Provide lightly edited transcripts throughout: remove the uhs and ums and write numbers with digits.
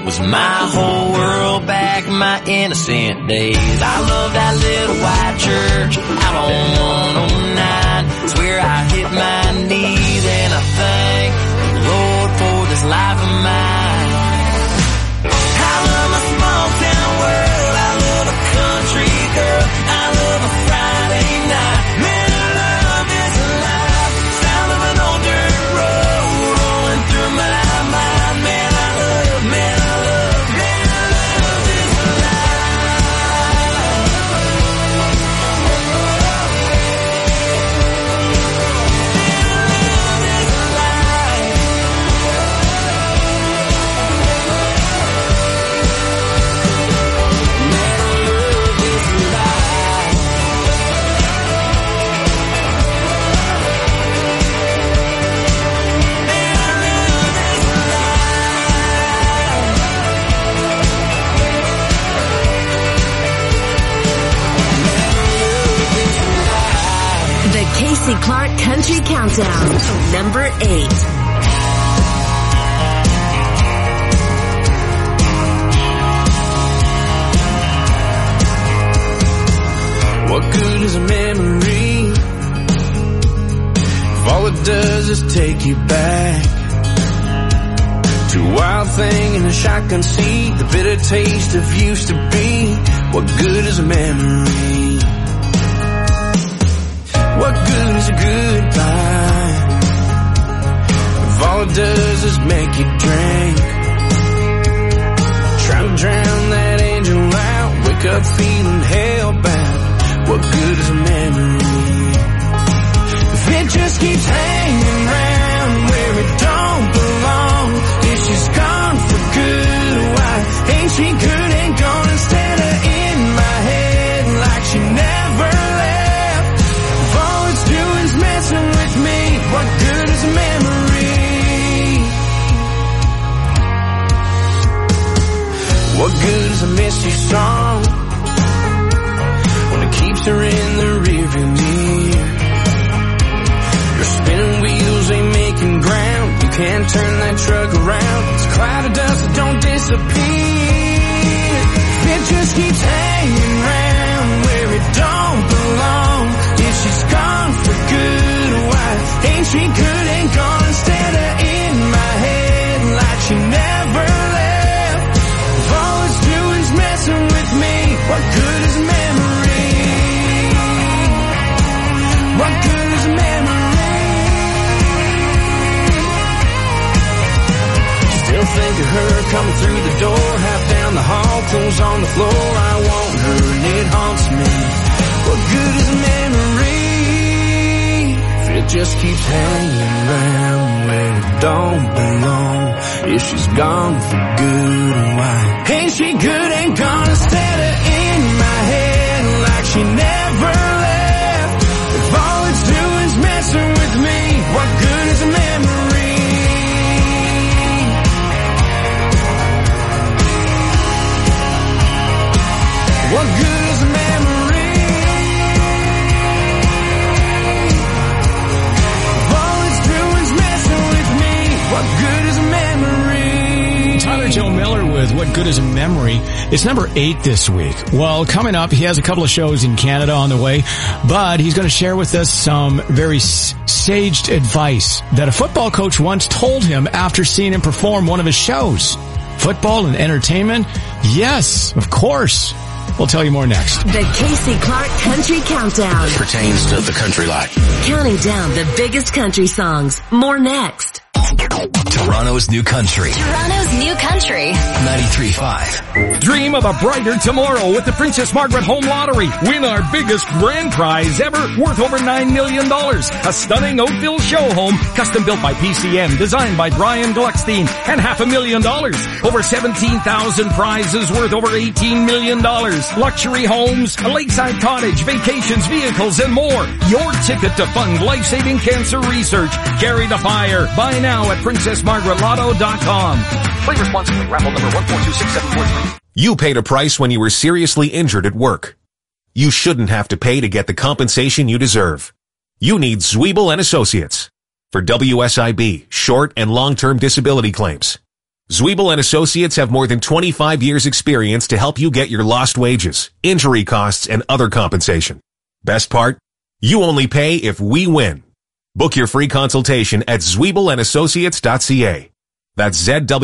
was my whole world back in my innocent days. I love that little white church out on 109. It's where I hit my knees and I thank the Lord for this life of mine. I love my small town world. I love a country girl. I love a Friday night. Man, I love this life. Sound of an old dirt road rolling through my mind. Man, I love this Casey Clark Country Countdown, number 8. What good is a memory if all it does is take you back to a wild thing in a shotgun seat, the bitter taste of used to be? What good is a memory? What good is a goodbye if all it does is make you drink? Try to drown that angel out, wake up feeling hell-bound. What good is a memory if it just keeps hanging around where it don't belong? If she's gone for good, why ain't she good and gone instead of in my head like she never left? If all it's doing's messing with me, what good is a memory? What good is a misty song when it keeps her in the rearview mirror? Your spinning wheels ain't making ground. You can't turn that truck around. It's a cloud of dust that don't disappear. It just keeps hanging around where it don't belong. If she's gone for good, why ain't she good and gone instead of in my head like she never left? If all it's doing's messing with me, what good is a memory? What good is a memory? Still think of her coming through the door, half down the hall, clothes on the floor. I want her and it haunts me. What good is a memory if it just keeps hanging around where it don't belong? If she's gone for good, why ain't she good and gone instead of in my head like she never left? If all it's doing's messing with me, what good is a memory? What good is a memory? If all it's doing's messing with me, what good is a memory? Tyler Joe Miller with What Good is a Memory. It's number 8 this week. Well, coming up, he has a couple of shows in Canada on the way, but he's going to share with us some very saged advice that a football coach once told him after seeing him perform one of his shows. Football and entertainment? Yes, of course. We'll tell you more next. The Casey Clark Country Countdown. Pertains to the country life. Counting down the biggest country songs. More next. Toronto's new country. Toronto's new country. 93.5. Dream of a brighter tomorrow with the Princess Margaret Home Lottery. Win our biggest grand prize ever, worth over $9 million. A stunning Oakville show home, custom built by PCM, designed by Brian Gluckstein, and $500,000. Over 17,000 prizes worth over $18 million. Luxury homes, a lakeside cottage, vacations, vehicles, and more. Your ticket to fund life-saving cancer research. Carry the fire. Buy now at PrincessMargaretLotto.com. Play responsibly. Raffle number 1426743. You paid a price when you were seriously injured at work. You shouldn't have to pay to get the compensation you deserve. You need Zwiebel and Associates for WSIB, short and long-term disability claims. Zwiebel and Associates have more than 25 years experience to help you get your lost wages, injury costs, and other compensation. Best part? You only pay if we win. Book your free consultation at zwiebelandassociates.ca. That's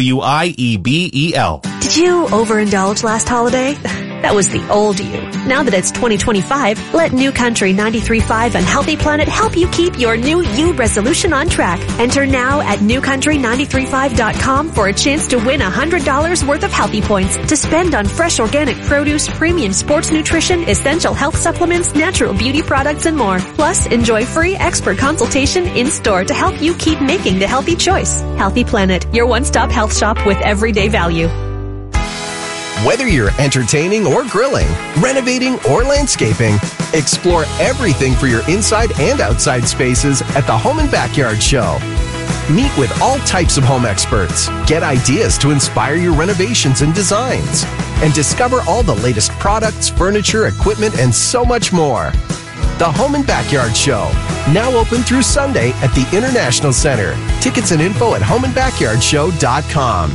ZWIEBEL. Did you overindulge last holiday? That was the old you. Now that it's 2025, let New Country 93.5 and Healthy Planet help you keep your new you resolution on track. Enter now at newcountry935.com for a chance to win $100 worth of healthy points to spend on fresh organic produce, premium sports nutrition, essential health supplements, natural beauty products, and more. Plus, enjoy free expert consultation in-store to help you keep making the healthy choice. Healthy Planet, your one-stop health shop with everyday value. Whether you're entertaining or grilling, renovating or landscaping, explore everything for your inside and outside spaces at the Home and Backyard Show. Meet with all types of home experts, get ideas to inspire your renovations and designs, and discover all the latest products, furniture, equipment, and so much more. The Home and Backyard Show, now open through Sunday at the International Center. Tickets and info at homeandbackyardshow.com.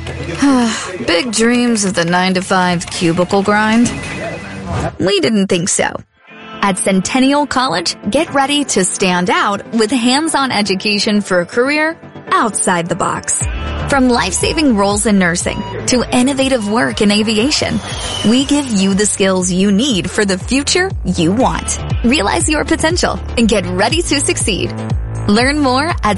Big dreams of the 9-to-5 cubicle grind? We didn't think so. At Centennial College, get ready to stand out with hands-on education for a career outside the box. From life-saving roles in nursing to innovative work in aviation, we give you the skills you need for the future you want. Realize your potential and get ready to succeed. Learn more at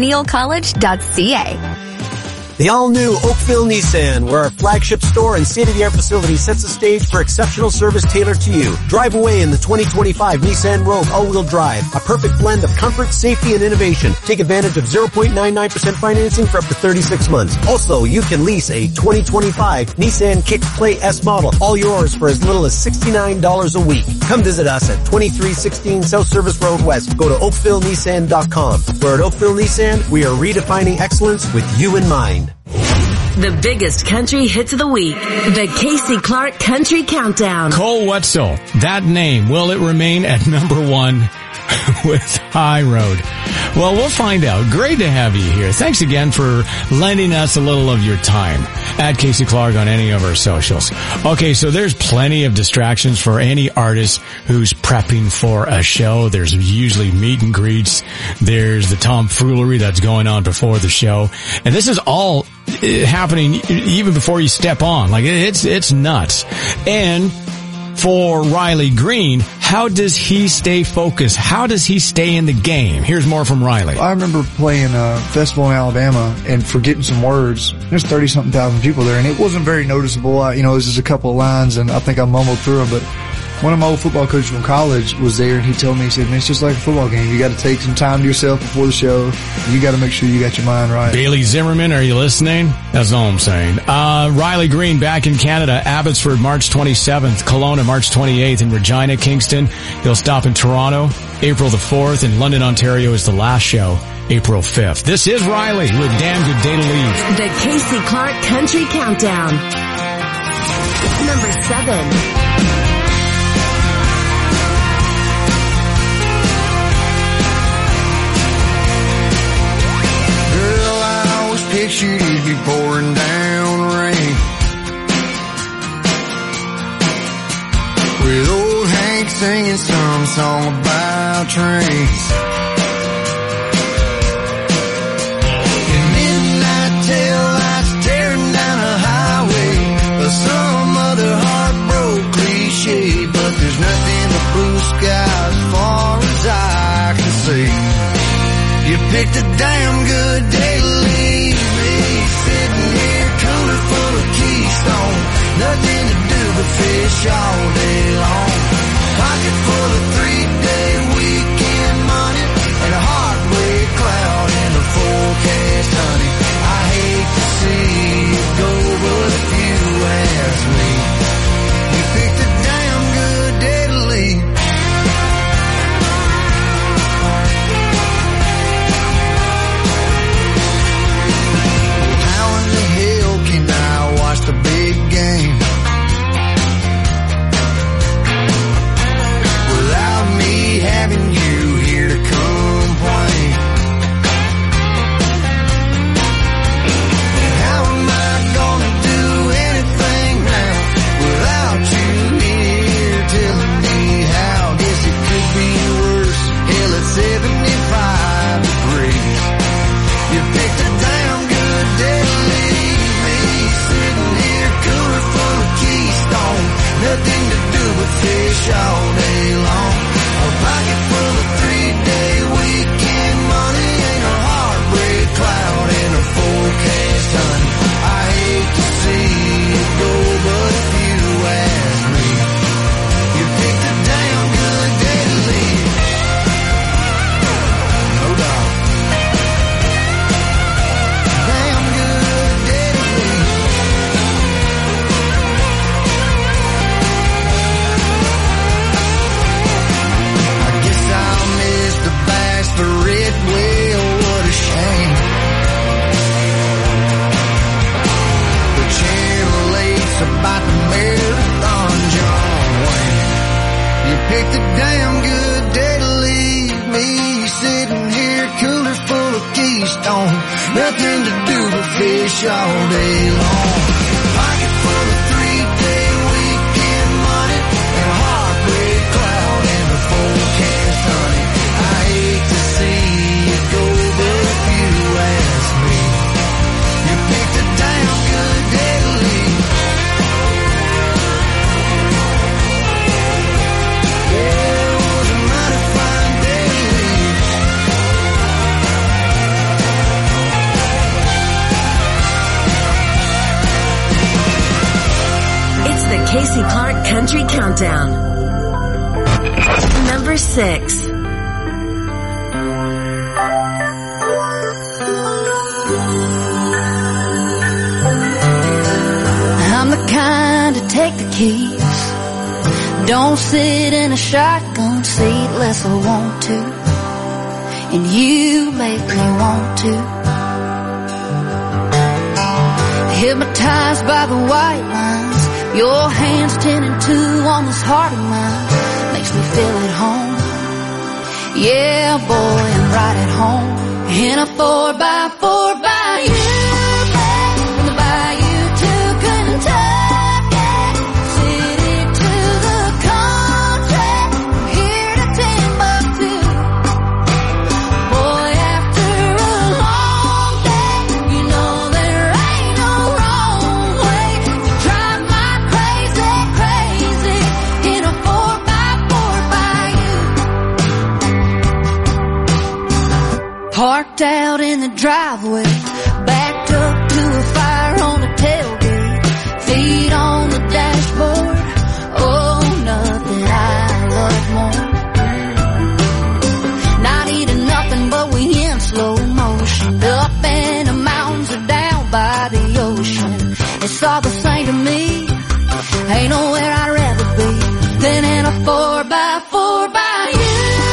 centennialcollege.ca. The all-new Oakville Nissan, where our flagship store and state-of-the-art facility sets the stage for exceptional service tailored to you. Drive away in the 2025 Nissan Rogue all-wheel drive, a perfect blend of comfort, safety, and innovation. Take advantage of 0.99% financing for up to 36 months. Also, you can lease a 2025 Nissan Kick Play S model, all yours for as little as $69 a week. Come visit us at 2316 South Service Road West. Go to oakvillenissan.com. Where at Oakville Nissan, we are redefining excellence with you in mind. The biggest country hits of the week. The Casey Clark Country Countdown. Cole Wetzel. That name, will it remain at number one with High Road? Well, we'll find out. Great to have you here. Thanks again for lending us a little of your time. At Casey Clark on any of our socials. Okay, so there's plenty of distractions for any artist who's prepping for a show. There's usually meet and greets. There's the tomfoolery that's going on before the show. And this is all happening even before you step on. Like, it's nuts. And for Riley Green, how does he stay focused? How does he stay in the game? Here's more from Riley. I remember playing a festival in Alabama and forgetting some words. There's 30-something thousand people there, and it wasn't very noticeable. It was just a couple of lines, and I think I mumbled through them, but one of my old football coaches from college was there, and he told me, he said, man, it's just like a football game. You got to take some time to yourself before the show. You got to make sure you got your mind right. Bailey Zimmerman, are you listening? That's all I'm saying. Riley Green back in Canada, Abbotsford, March 27th, Kelowna, March 28th, in Regina, Kingston. He'll stop in Toronto, April the 4th, and London, Ontario is the last show, April 5th. This is Riley with Damn Good Day to Leave. The Casey Clark Country Countdown. Number 7. Pictured it'd be pouring down rain, with old Hank singing some song about trains. And midnight tail lights tearing down a highway, or some other heartbroken cliche. But there's nothing but blue sky as far as I can see. You picked a damn good day to leave. Sitting here, cooler full of Keystone, nothing to do but fish all day long. Pocket full of 3-day weekend money, and a heartbreak cloud in the forecast, honey. I hate to see you go, but if you ask me, you picked a damn good day to leave. The big game without nothing to do but fish all day long. Pocket full of 3-day weekend money and a heartbreak cloud and a forecast honey. I hate to see you go, but if you ask me, you picked a damn good day to leave. Yeah, it was a mighty fine day to leave. It's the Casey Clark Country Countdown. Number 6. I'm the kind to take the keys, don't sit in a shotgun seat unless I want to, and you make me want to. Hypnotized by the white lines, your hands 10 and 2 on this heart of mine, makes me feel at home. Yeah, boy, I'm right at home in a 4x4 by you, babe, from the bayou to Kentucky, city to the country, from here to Timbuktu. Boy, after a long day, you know there ain't no wrong way to drive my crazy, crazy in a 4x4 by you. Parked out in the driveway, backed up to a fire on the tailgate, feet on the dashboard. Oh, nothing I love more. Not eating nothing, but we in slow motion, up in the mountains or down by the ocean. It's all the same to me. Ain't nowhere I'd rather be than in a 4x4 by you.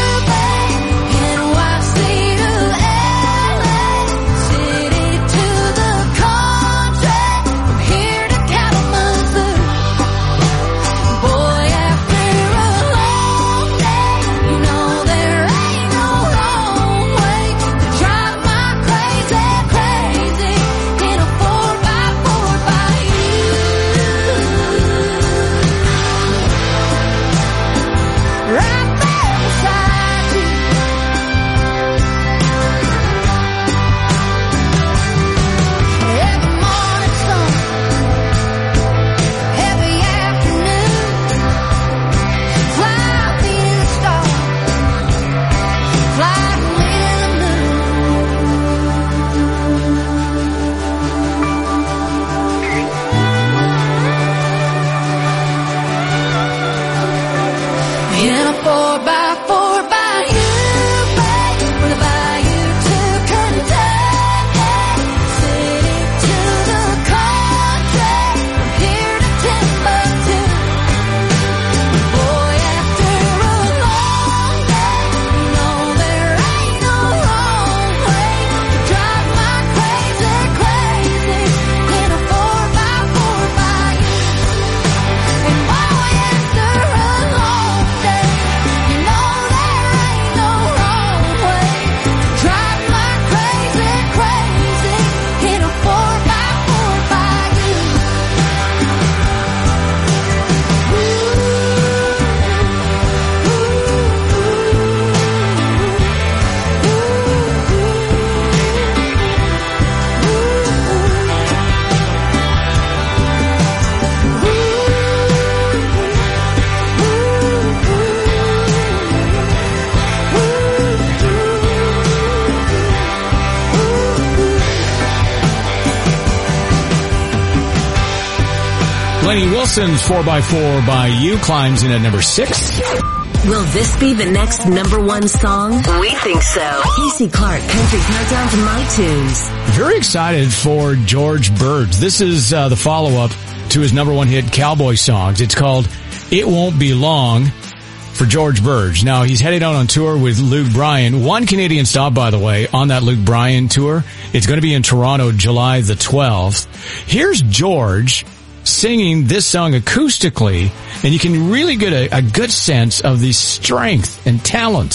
Lainey Wilson's 4x4 by You climbs in at number 6. Will this be the next number 1 song? We think so. Casey Clark Country Countdown to My Tunes. Very excited for George Burge. This is the follow-up to his number 1 hit Cowboy Songs. It's called It Won't Be Long for George Burge. Now, he's headed out on tour with Luke Bryan. One Canadian stop, by the way, on that Luke Bryan tour. It's going to be in Toronto, July the 12th. Here's George singing this song acoustically, and you can really get a good sense of the strength and talent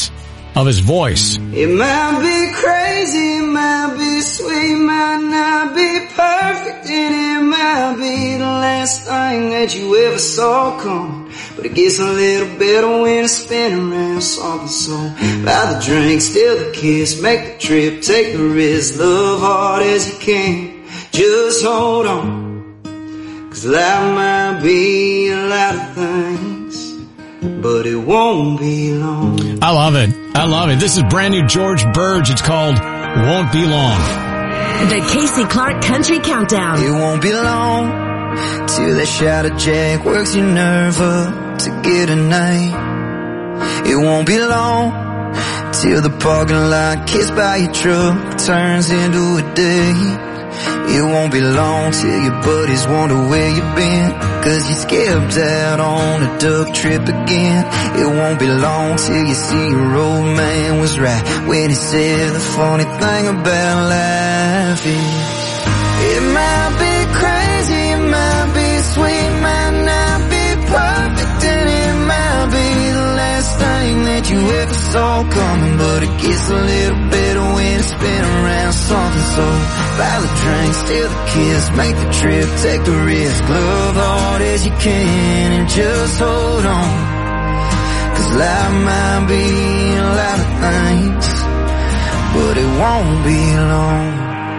of his voice. It might be crazy, it might be sweet, might not be perfect, and it might be the last thing that you ever saw coming. But it gets a little better when it's spinning around something. So buy the drink, steal the kiss, make the trip, take the risk, love hard as you can. Just hold on, 'cause life might be a lot of things, but it won't be long. I love it. I love it. This is brand new George Burge. It's called Won't Be Long. The Casey Clark Country Countdown. It won't be long till that shadow jack works your nerve up to get a night. It won't be long till the parking lot kissed by your truck turns into a day. It won't be long till your buddies wonder where you've been, 'cause you skipped out on a duck trip again. It won't be long till you see your old man was right when he said the funny thing about life is it might be crazy, it might be sweet, might not be perfect, and it might be the last thing that you ever saw coming. But it gets a little better when it's been around something. So buy the drink, steal the kiss, make the trip, take the risk, love hard as you can, and just hold on, 'cause life might be a lot of things, but it won't be long.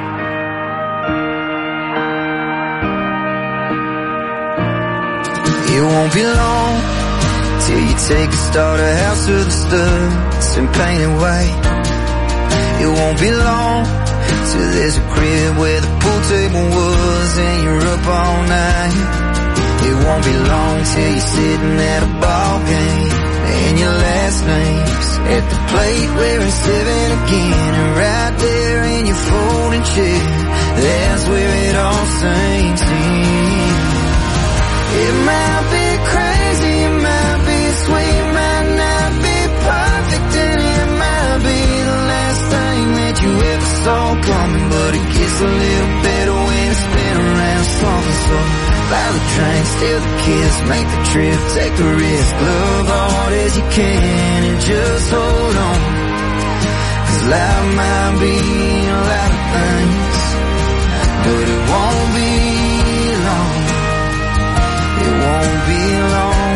It won't be long till you take a starter house to the studs and paint it white. It won't be long till there's a crib where the pool table was and you're up all night. It won't be long till you're sitting at a ball game and your last name's at the plate where it's 7 again. And right there in your folding chair, that's where it all sinks in. It might be crazy, it might be sweet, might not be perfect, and it might be the last thing that you ever saw coming. But it gets a little better when it's been around something. So buy the drink, steal the kiss, make the trip, take the risk, love hard as you can, and just hold on, 'cause life might be a lot of things, but it won't be long. It won't be long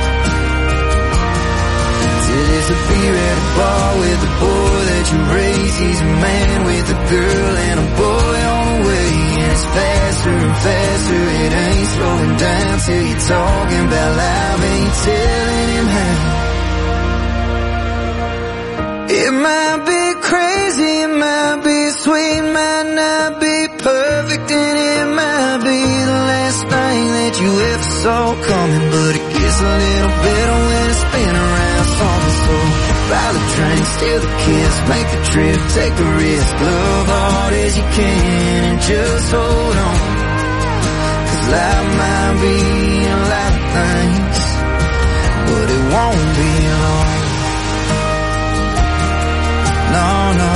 till there's a beer at a bar with the boy that you raised. He's a man with a girl and a boy on the way, and it's faster and faster. It ain't slowing down till you're talking about life and you're telling him how. It might be crazy, it might be sweet, might not be perfect, and it might be the last thing that you ever saw coming. But it gets a little better when it's been around something. So buy the drink, steal the kiss, make the trip, take the risk, love hard as you can, and just hold on, 'cause life might be a lot of things, but it won't be long. No, no,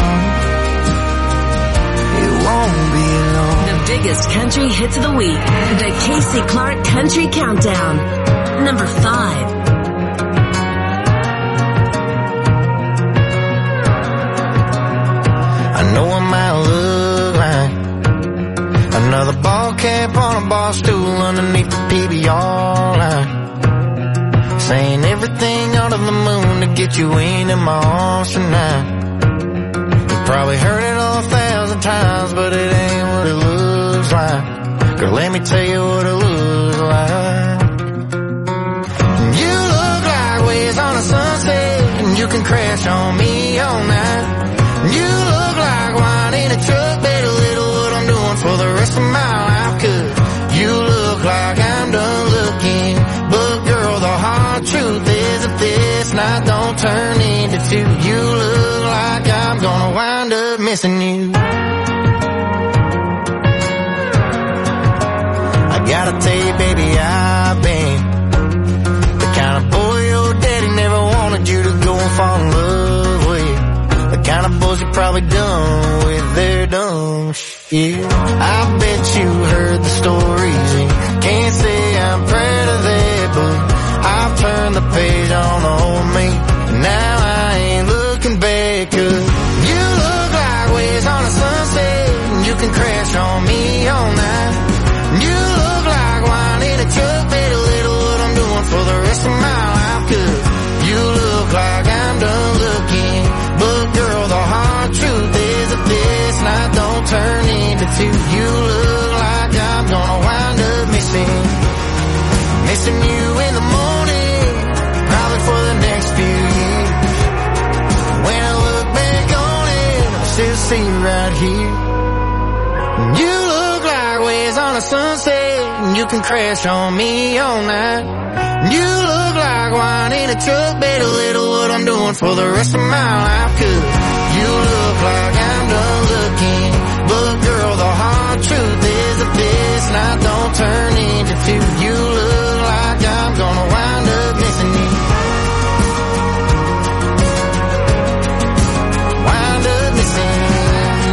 it won't be long. The biggest country hits of the week. The Casey Clark Country Countdown. Number 5. I know I might look like another ball cap on a bar stool underneath the PBR line, saying everything under the moon to get you into my arms tonight. Probably heard it 1,000 times, but it ain't what it looks like. Girl, let me tell you what it looks like. You look like waves on a sunset, and you can crash on me all night. You look like wine in a truck, better little what I'm doing for the rest of my life. 'Cause you look like I'm done looking, but girl, the hard truth is that this night don't turn into two. You look like I'm gonna wind up missing you. I gotta tell you, baby, I've been the kind of boy your daddy never wanted you to go and fall in love with. The kind of boys you probably done with their dumb shit. I bet you heard the stories and can't say I'm proud of that, but I've turned the page on the old me, and now I ain't looking rest of my life, 'cause you look like I'm done looking. But girl, the hard truth is that this night don't turn into two. You look like I'm gonna wind up missing you in the morning, probably for the next few years. When I look back on it, I still see you right here. You look like waves on a sunset, and you can crash on me all night. You look like wine in a truck, bet a little what I'm doing for the rest of my life, 'cause you look like I'm done looking. But girl, the hard truth is that this night don't turn into two. You look like I'm gonna wind up missing you. Wind up missing you.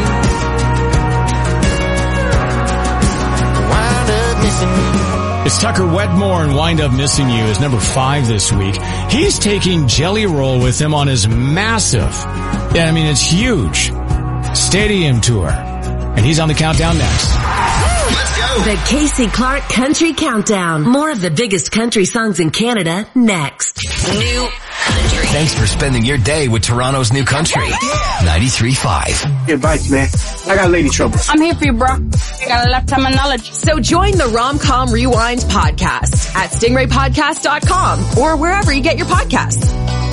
Wind up missing you. It's Tucker Wetmore and Wind Up Missing You is number 5 this week. He's taking Jelly Roll with him on his massive, it's huge, stadium tour. And he's on the countdown next. Let's go! The Casey Clark Country Countdown. More of the biggest country songs in Canada next. New Country. Thanks for spending your day with Toronto's New Country. 93.5. Advice, man. I got lady trouble. I'm here for you, bro. I got a lifetime of knowledge. So join the Rom-Com Rewind podcast at stingraypodcast.com or wherever you get your podcasts.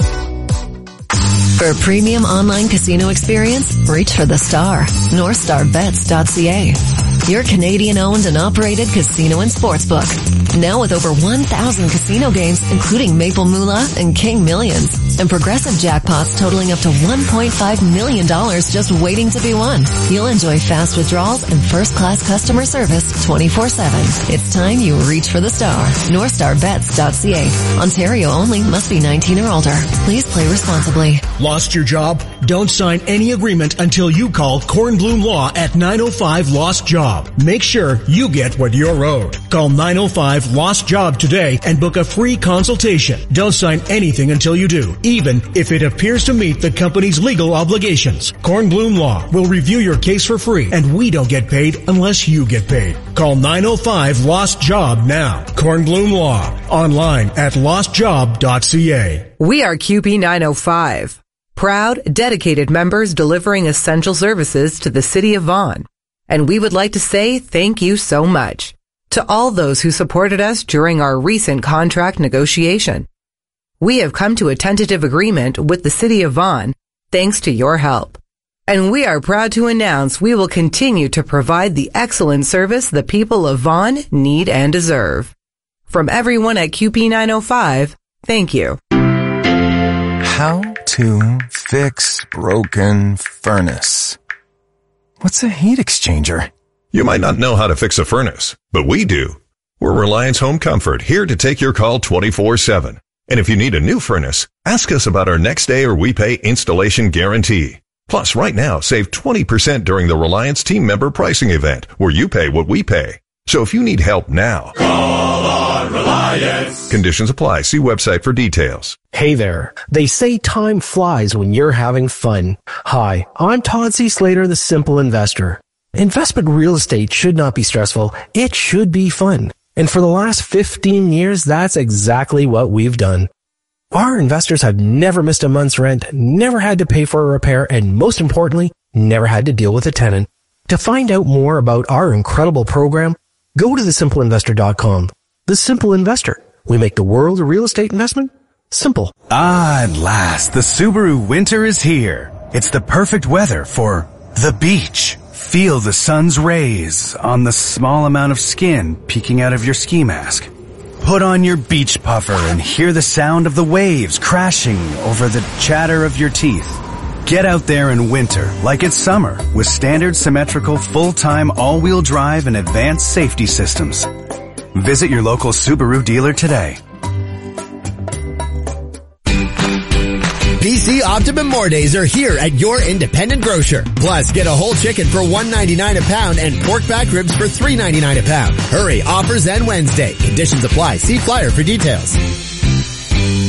For a premium online casino experience, reach for the star. NorthstarBets.ca. Your Canadian-owned and operated casino and sportsbook. Now with over 1,000 casino games, including Maple Moolah and King Millions. And progressive jackpots totaling up to $1.5 million just waiting to be won. You'll enjoy fast withdrawals and first-class customer service 24/7. It's time you reach for the star. NorthstarBets.ca. Ontario only. Must be 19 or older. Please play responsibly. Lost your job? Don't sign any agreement until you call Kornblum Law at 905 Lost Job. Make sure you get what you're owed. Call 905 Lost Job today and book a free consultation. Don't sign anything until you do, even if it appears to meet the company's legal obligations. Kornblum Law will review your case for free, and we don't get paid unless you get paid. Call 905 Lost Job now. Kornblum Law. Online at lostjob.ca. We are QP 905. Proud, dedicated members delivering essential services to the city of Vaughan. And we would like to say thank you so much to all those who supported us during our recent contract negotiation. We have come to a tentative agreement with the city of Vaughan thanks to your help. And we are proud to announce we will continue to provide the excellent service the people of Vaughan need and deserve. From everyone at QP 905, thank you. How to fix broken furnace. What's a heat exchanger? You might not know how to fix a furnace, but we do. We're Reliance Home Comfort, here to take your call 24/7. And if you need a new furnace, ask us about our next day or we pay installation guarantee. Plus, right now, save 20% during the Reliance team member pricing event, where you pay what we pay. So if you need help now, call on Reliance. Conditions apply. See website for details. Hey there. They say time flies when you're having fun. Hi, I'm Todd C. Slater, the Simple Investor. Investment real estate should not be stressful. It should be fun. And for the last 15 years, that's exactly what we've done. Our investors have never missed a month's rent, never had to pay for a repair, and most importantly, never had to deal with a tenant. To find out more about our incredible program, go to thesimpleinvestor.com. The Simple Investor. We make the world of real estate investment simple. Ah, at last, the Subaru winter is here. It's the perfect weather for the beach. Feel the sun's rays on the small amount of skin peeking out of your ski mask. Put on your beach puffer and hear the sound of the waves crashing over the chatter of your teeth. Get out there in winter like it's summer with standard symmetrical full-time all-wheel drive and advanced safety systems. Visit your local Subaru dealer today. BC Optimum More Days are here at your independent grocer. Plus, get a whole chicken for $1.99 a pound and pork back ribs for $3.99 a pound. Hurry, offers end Wednesday. Conditions apply. See flyer for details.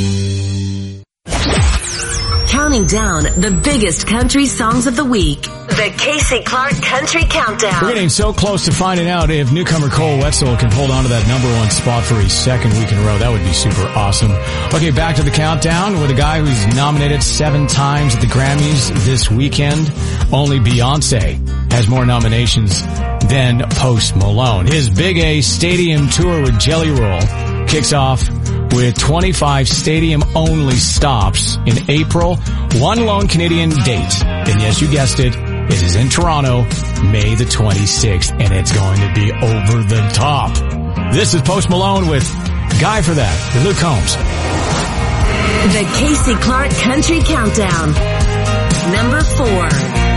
Counting down the biggest country songs of the week. The Casey Clark Country Countdown. We're getting so close to finding out if newcomer Cole Wetzel can hold on to that number one spot for his second week in a row. That would be super awesome. Okay, back to the countdown with a guy who's nominated 7 times at the Grammys this weekend. Only Beyonce has more nominations than Post Malone. His Big A Stadium tour with Jelly Roll kicks off with 25 stadium-only stops in April, one lone Canadian date. And yes, you guessed it, it is in Toronto, May the 26th, and it's going to be over the top. This is Post Malone with Guy for That, with Luke Combs. The Casey Clark Country Countdown. Number 4.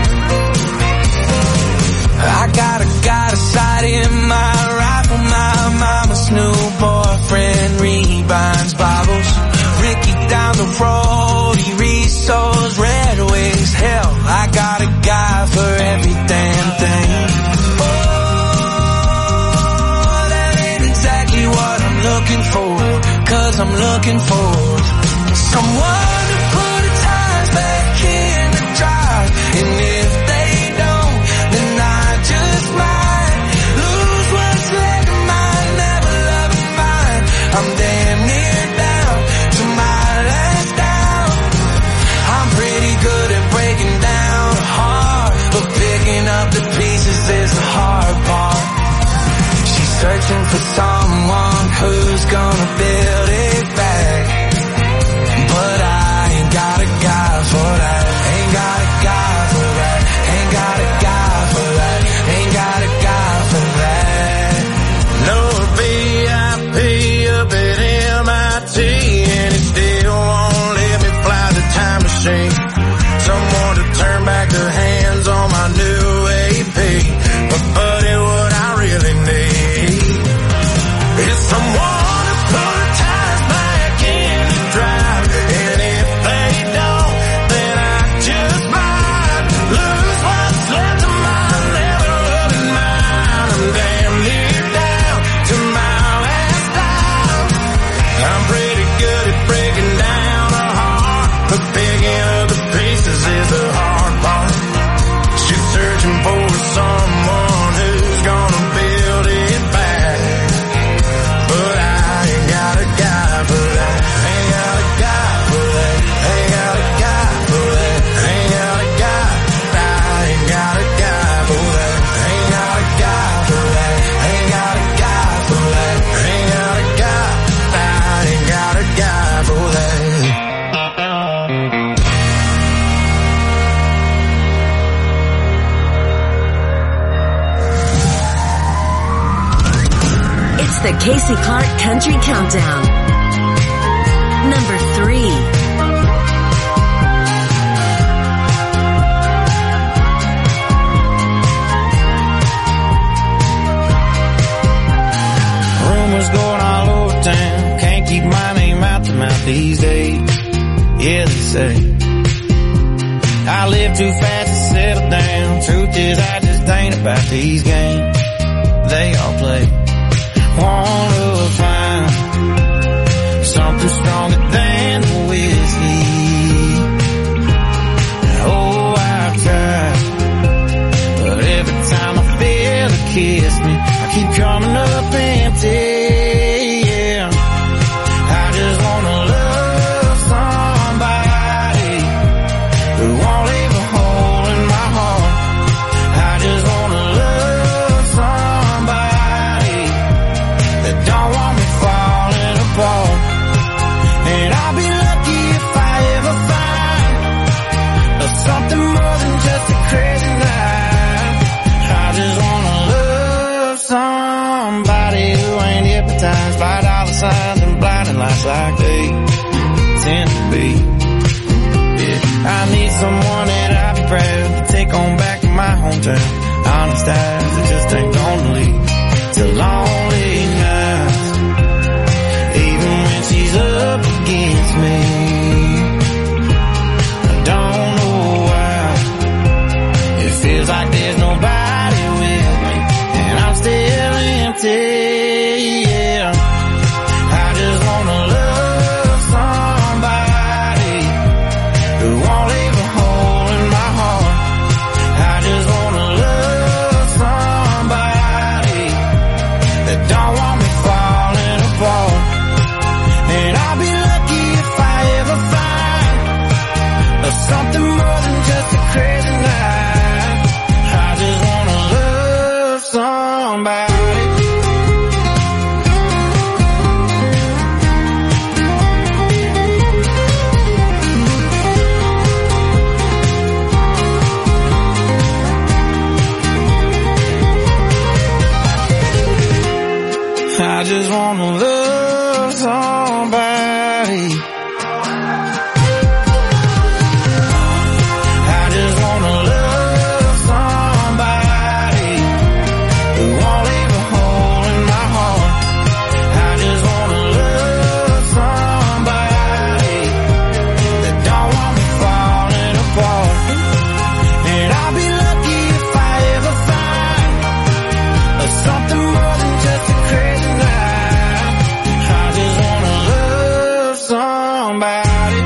I got a sight in my rifle, my mama's new boyfriend rebinds bottles. Ricky down the road, he reads those Red Wings. Hell, I got a guy for every damn thing. Oh, that ain't exactly what I'm looking for, 'cause I'm looking for someone to put the tires back in the drive. And if they don't, then I just might lose what's left of mine, never love of mine. I'm damn near down to my last down. I'm pretty good at breaking down a heart, but picking up the pieces is the hard part. She's searching for someone who's gonna build it back, but I ain't got a guy for that. Ain't got a guy for that. Ain't got a guy for that. Ain't got a guy for that. No VIP up at MIT, and it still won't let me fly the time machine. Someone to turn back the hands on my new AP. But buddy, what I really need is someone to put the tires back in the drive. And if they don't, then I just might lose what's left of mine, never loving mine. I'm damn near down to my last dime. I'm pretty good at breaking down a heart, but picking up the pieces is the hard part. She's searching for someone who's gonna build it back, but I ain't got a guy for that. Ain't got a guy for that. Ain't got a guy for that. Ain't got a guy. I ain't got a guy for that. Ain't got a guy for that. Ain't got a guy for that. Ain't got a guy. I ain't got a guy for that. It's the Casey Clark Country Countdown. Number 3. Rumors going all over town, can't keep my name out the mouth these days. Yeah, they say I live too fast to settle down. Truth is, I just ain't about these games they all play. Wanna find something stronger than the whiskey. Oh, I've tried, but every time I feel a kiss me, I keep coming up empty. Yeah, I just wanna love somebody who won't leave a hole in my heart. I just wanna love somebody that don't want me falling apart. And I'll be lucky if I ever find something more than just a crazy night. I just wanna love somebody who ain't hypnotized by dollar signs and blinding lights like they tend to be. Yeah, I need someone that I'll be proud to take on back to my hometown. Honest eyes that just ain't gonna lead to lonely nights, even when she's up against me. I don't know why it feels like there's nobody with me, and I'm still empty. Yeah, I just wanna love somebody who won't leave a hole in my heart. I just just wanna love somebody. I just wanna love somebody who won't leave a hole in my heart. I just wanna love somebody that don't want me falling apart. And I'll be lucky if I ever find something more than just a crazy night. I just wanna love somebody.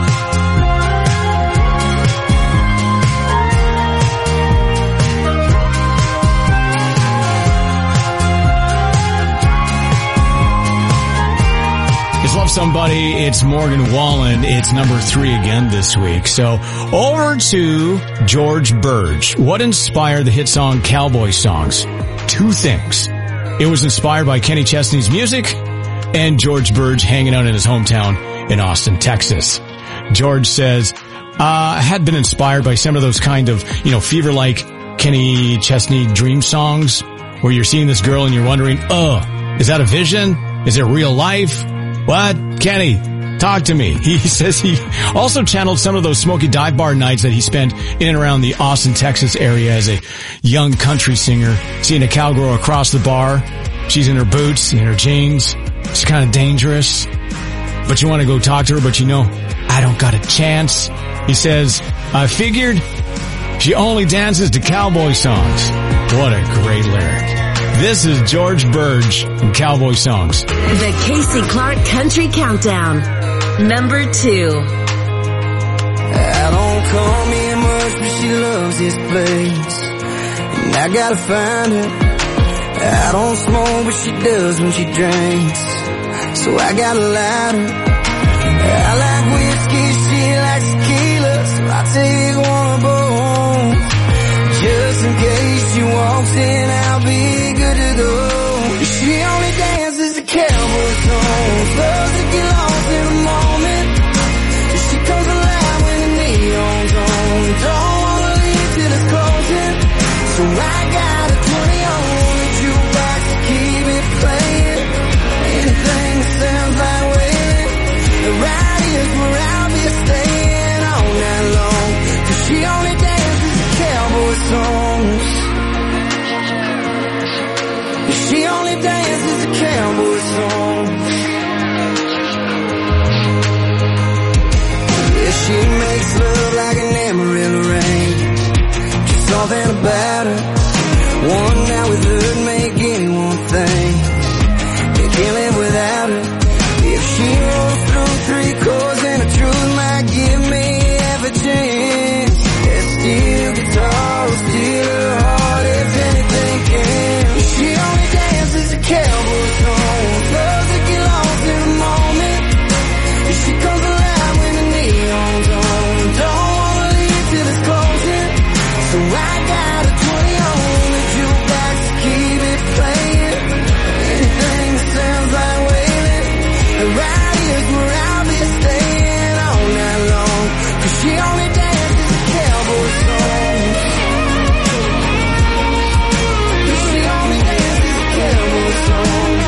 It's Love Somebody. It's Morgan Wallen. It's number 3 again this week. So over to George Burge. What inspired the hit song Cowboy Songs? 2 things. It was inspired by Kenny Chesney's music and George Burge hanging out in his hometown in Austin, Texas. George says, I had been inspired by some of those kind of, fever-like Kenny Chesney dream songs where you're seeing this girl and you're wondering, is that a vision? Is it real life? What? Kenny, talk to me. He says he also channeled some of those smoky dive bar nights that he spent in and around the Austin, Texas area as a young country singer, seeing a cowgirl across the bar. She's in her boots, in her jeans. She's kind of dangerous. But you want to go talk to her, but I don't got a chance. He says, I figured she only dances to cowboy songs. What a great lyric. This is George Burge and Cowboy Songs. The Casey Clark Country Countdown. Number 2. I don't call me much, but she loves this place. And I gotta find her. I don't smoke, but she does when she drinks. So I gotta light her. I like whiskey, she likes tequila, so I take one of both. Just in case she walks in, I'll be good to go. She only dances to cowboy songs, loves to get lost in the moment. She comes alive when the neon's on. Don't wanna leave till it's closing. So I got a 20 on the jukebox to keep it playing. Anything that sounds like waiting. Right here's where I'll be staying all night long. 'Cause she only dances to cowboy songs. She only dances to cowboy songs. Yeah, she makes love like an Amarillo rain. Just something about her. One night with her make anyone think they can't live without her. If she rolls through 3 chords and the truth might give me half a chance. That steel guitar will steal her heart if anything can. She only dances to cowboy songs, loves to get lost in the moment. She comes alive when the neon's on. Don't wanna leave till it's closing. So I got a 20 on the jukebox to keep it playing. Anything that sounds like wailing. And right here's where I'll be staying all night long. 'Cause she only dances to cowboy songs. She only dances to cowboy songs.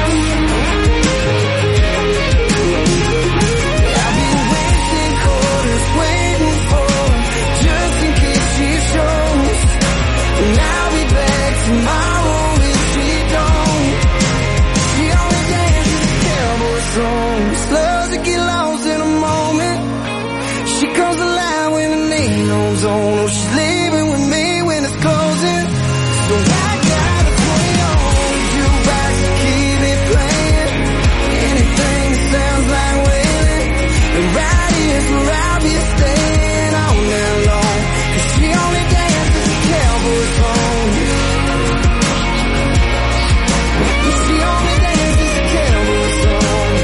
I'll be wasting quarters waiting for her, just in case she shows. And I'll be back tomorrow if she don't. She only dances to cowboy songs, loves to get lost in a moment. She comes alive when the neon's on. Oh, she's leaving with me when it's closing. So I gotta put it on the jukebox to keep it playing. Anything that sounds like wailing. And right here's where I'll be staying all night long. 'Cause she only dances to cowboy songs. She only dances to cowboy songs.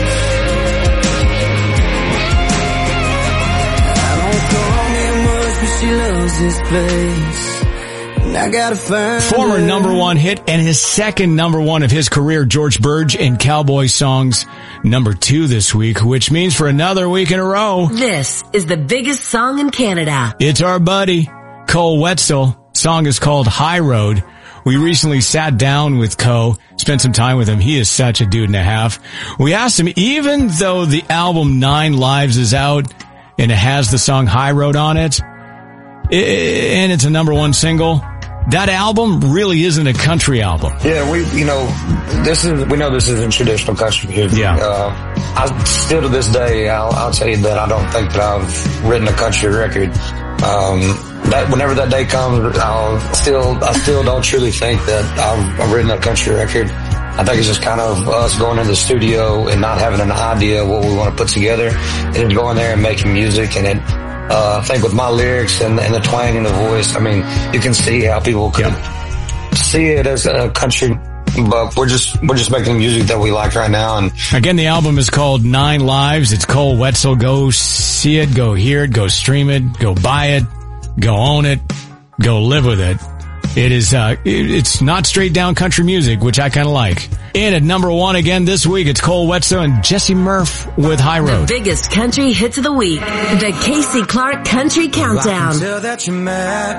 I don't call me much, but she loves this place. And I gotta find Former her. number 1 hit and his second number 1 of his career, George Burge and Cowboy Songs, number 2 this week, which means for another week in a row, This is the biggest song in Canada. it's our buddy, Cole Wetzel. Song is called High Road. We recently sat down with Ko, spent some time with him. He is such a dude and a half. We asked him, even though the album 9 Lives is out and it has the song High Road on it, and it's a #1 single, that album really isn't a country album. Yeah, we know this isn't traditional country music. Yeah. I still to this day, I'll tell you that I don't think that I've written a country record. That whenever that day comes, I still don't truly think that I've written a country record. I think it's just kind of us going into the studio and not having an idea of what we want to put together, and then going there and making music. And it, I think with my lyrics and the twang and the voice, I mean, you can see how people could see it as a country. But we're just making music that we like right now. And again, the album is called 9 Lives. It's Cole Wetzel. Go see it, go hear it, go stream it, go buy it, go own it, go live with it. It is, it's not straight down country music, which I kind of like. And at #1 again this week, it's Cole Wetzel and Jesse Murph with High Road. The biggest country hits of the week. The Casey Clark Country Countdown. Tell that you're mad.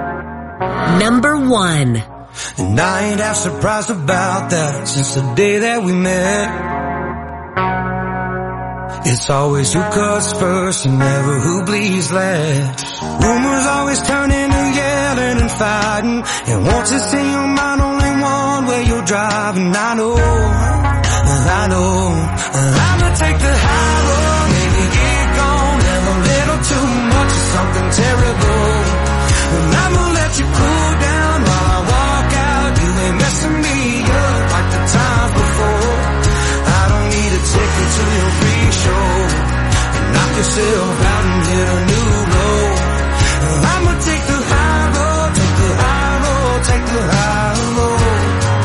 #1. And I ain't half surprised about that since the day that we met. It's always who cuts first and never who bleeds last. Rumors always turn into yelling and fighting. And once it's in your mind, only one way you're driving. I know, I'ma take the high road, maybe get gone. Have a little too much of something terrible. And I'ma let you cool down while I walk out. You ain't messing me up like the times before. I don't need a ticket to your free show. And knock yourself out and hit a new low. I'ma take the high road, take the high road, take the high road.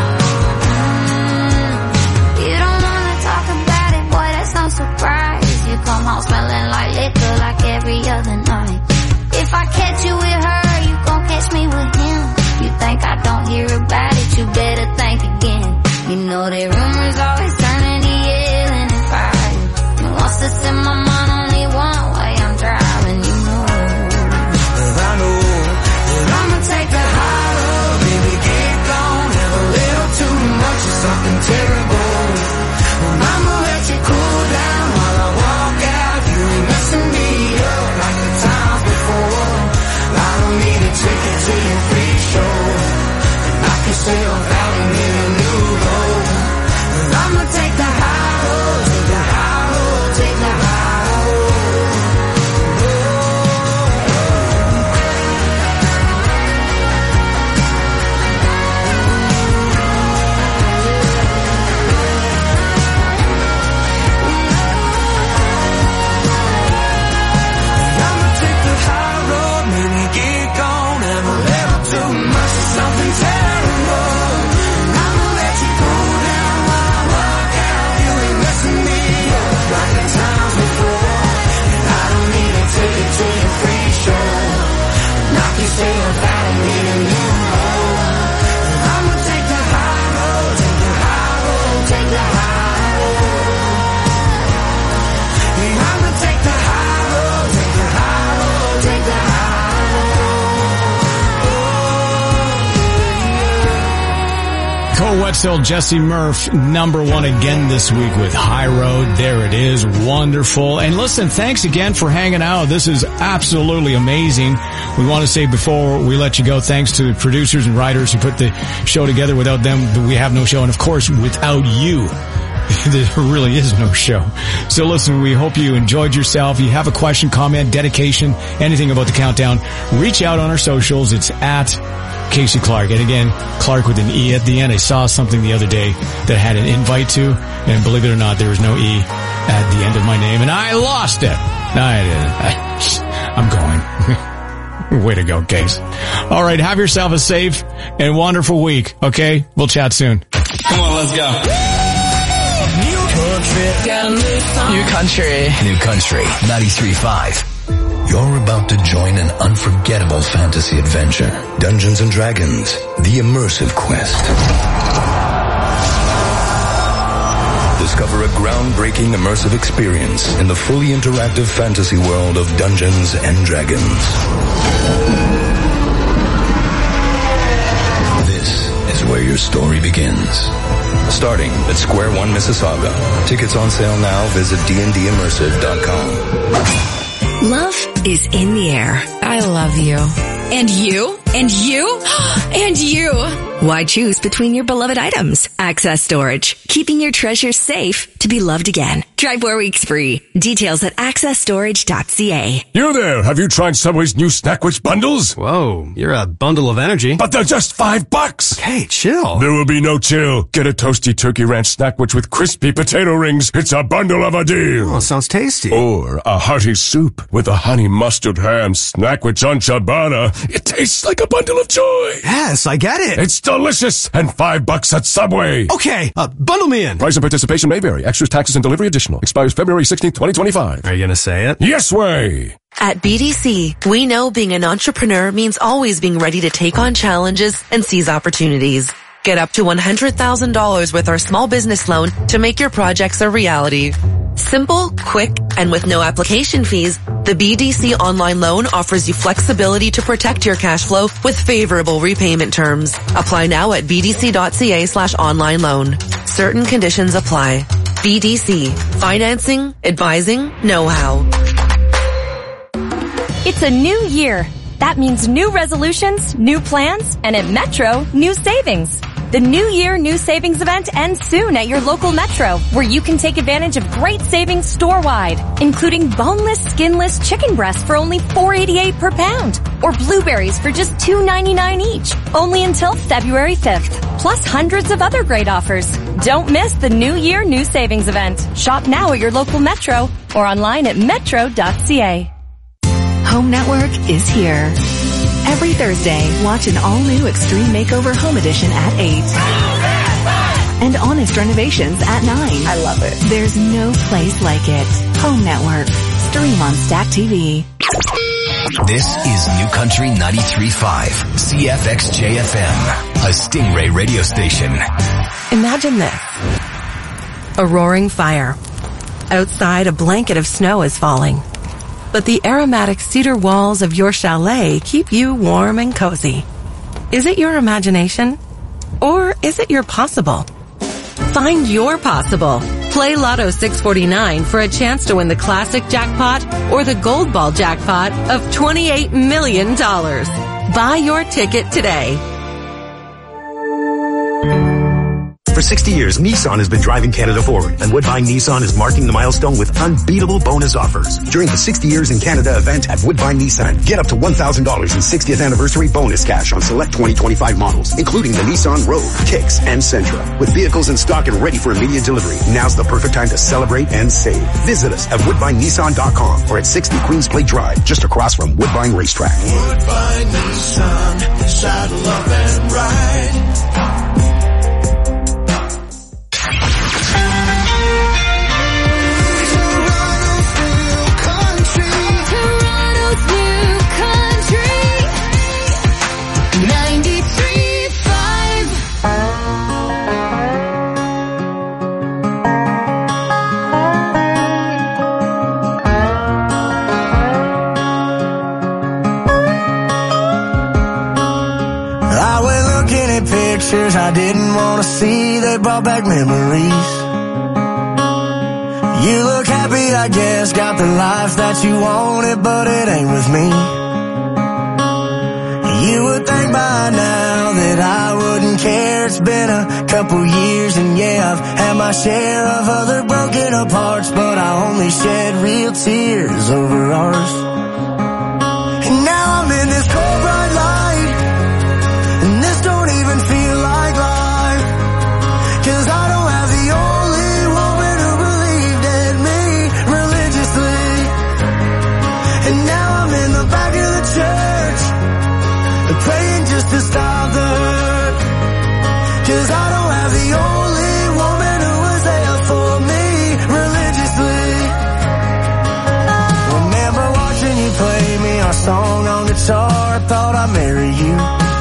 You don't wanna talk about it, boy, that's no surprise. You come home smelling like liquor like every other night. If I catch you with her, you gon' catch me with him. You think I don't hear about it, you better think again. You know that rumors always turn into yelling and fighting. And once it's in my mind, only one way I'm driving, you know. I know that I'ma take the high road, baby, get gone. Have a little too much of something terrible. And I'ma let you cool down while I walk out. You ain't messing me up like the times before. I don't need a ticket to your free show. And knock yourself out and hit a new low. And I'ma take the high road, take the high road, take the high road. I'ma take the high road, maybe get gone. Have a little too much of something terrible. And I'ma let you cool down while I walk out. You ain't messing me up like the times before. And I don't need a ticket to your free show. Knock yourself out and hit a new low. And I'ma take the high road, take the high road, take the high road. And I'ma take the high road, take the high road, take the high road. Cole Wetzel, Jesse Murph, #1 again this week with High Road. There it is. Wonderful. And listen, thanks again for hanging out. This is absolutely amazing. We want to say before we let you go, thanks to the producers and writers who put the show together. Without them, we have no show. And of course, without you, there really is no show. So listen, we hope you enjoyed yourself. You have a question, comment, dedication, anything about the countdown, reach out on our socials. It's at Casey Clark. And again, Clark with an E at the end. I saw something the other day that had an invite to, and believe it or not, there was no E at the end of my name, and I lost it. No, I didn't. I'm going. Way to go, Case. All right, have yourself a safe and wonderful week, okay? We'll chat soon. Come on, let's go. New country. New country. 93.5. You're about to join an unforgettable fantasy adventure. Dungeons & Dragons. The immersive quest. Discover a groundbreaking immersive experience in the fully interactive fantasy world of Dungeons & Dragons. This is where your story begins. Starting at Square One, Mississauga. Tickets on sale now. Visit dndimmersive.com. Love is in the air. I love you. And you? And you? And you! Why choose between your beloved items? Access Storage, keeping your treasures safe to be loved again. Try 4 weeks free. Details at accessstorage.ca. You there, have you tried Subway's new Snackwich bundles? Whoa, you're a bundle of energy. But they're just $5. Okay, chill. There will be no chill. Get a toasty turkey ranch Snackwich with crispy potato rings. It's a bundle of a deal. Oh, sounds tasty. Or a hearty soup with a honey mustard ham Snackwich on ciabatta. It tastes like a bundle of joy. Yes, I get it. It's delicious and $5 at Subway. Okay, bundle me in. Price and participation may vary. Extras, taxes, and delivery additional. Expires February 16th, 2025. Are you going to say it? Yes way. At BDC, we know being an entrepreneur means always being ready to take on challenges and seize opportunities. Get up to $100,000 with our small business loan to make your projects a reality. Simple, quick, and with no application fees, the BDC online loan offers you flexibility to protect your cash flow with favorable repayment terms. Apply now at bdc.ca/online loan. Certain conditions apply. BDC. Financing, advising, know-how. It's a new year. That means new resolutions, new plans, and at Metro, new savings. The New Year New Savings event ends soon at your local Metro, where you can take advantage of great savings store-wide, including boneless, skinless chicken breasts for only $4.88 per pound, or blueberries for just $2.99 each, only until February 5th, plus hundreds of other great offers. Don't miss the New Year New Savings event. Shop now at your local Metro or online at metro.ca. Home Network is here. Every Thursday, watch an all-new Extreme Makeover Home Edition at 8. And Honest Renovations at 9. I love it. There's no place like it. Home Network. Stream on Stack TV. This is New Country 93.5, CFXJ-FM, a Stingray radio station. Imagine this. A roaring fire. Outside, a blanket of snow is falling. But the aromatic cedar walls of your chalet keep you warm and cozy. Is it your imagination? Or is it your possible? Find your possible. Play Lotto 649 for a chance to win the classic jackpot or the gold ball jackpot of $28 million. Buy your ticket today. For 60 years, Nissan has been driving Canada forward, and Woodbine Nissan is marking the milestone with unbeatable bonus offers. During the 60 Years in Canada event at Woodbine Nissan, get up to $1,000 in 60th anniversary bonus cash on select 2025 models, including the Nissan Rogue, Kicks, and Sentra. With vehicles in stock and ready for immediate delivery, now's the perfect time to celebrate and save. Visit us at WoodbineNissan.com or at 60 Queens Plate Drive, just across from Woodbine Racetrack. Woodbine Nissan, saddle up and ride. Pictures I didn't want to see, they brought back memories. You look happy, I guess, got the life that you wanted, but it ain't with me. You would think by now that I wouldn't care. It's been a couple years and yeah, I've had my share of other broken apart, but I only shed real tears over ours. And now I'm in this cold bright light, and this don't even feel like life, 'cause I don't have the only woman who believed in me religiously. And now I'm in the back of the church, praying just to stop the hurt, 'cause I don't have the only woman who was there for me religiously. Remember watching you play me our song on guitar, I thought I'd marry you.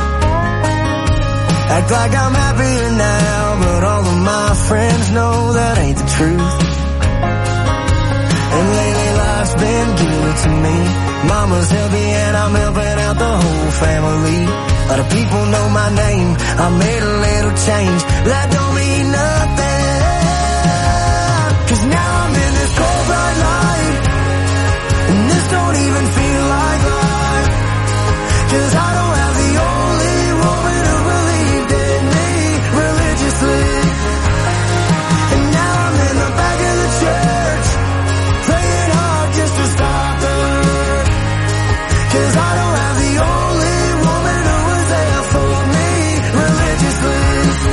Act like I'm happier now, but all of my friends know that ain't the truth. And lately life's been good to me. Mama's healthy and I'm helping out the whole family. A lot of people know my name. I made a little change. That don't mean nothing. 'Cause now I'm in this cold bright light, and this don't even feel like life. 'Cause I don't have the only woman who believed in me religiously. And now I'm in the back of the church, praying hard just to stop the hurt. 'Cause I don't have the only woman who was there for me religiously.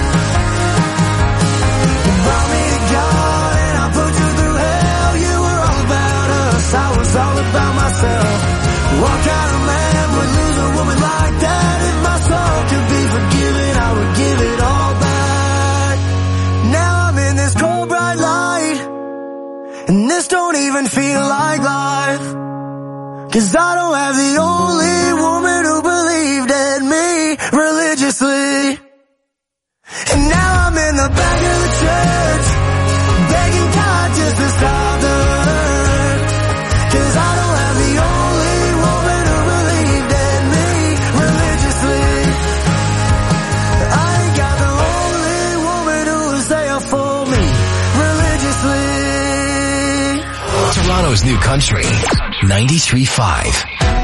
You brought me to God and I put you through hell. You were all about us, I was all about myself. What kind of man would lose a woman like that? If my soul could be forgiven, I would give it all back. Now I'm in this cold bright light, and this don't even feel like life. 'Cause I don't have the only woman who believed in me religiously. And now I'm in the back of the church, begging God just to stop the hurt. 'Cause I don't have the only woman who believed in me religiously. I ain't got the only woman who was there for me religiously. Toronto's new country, 93.5.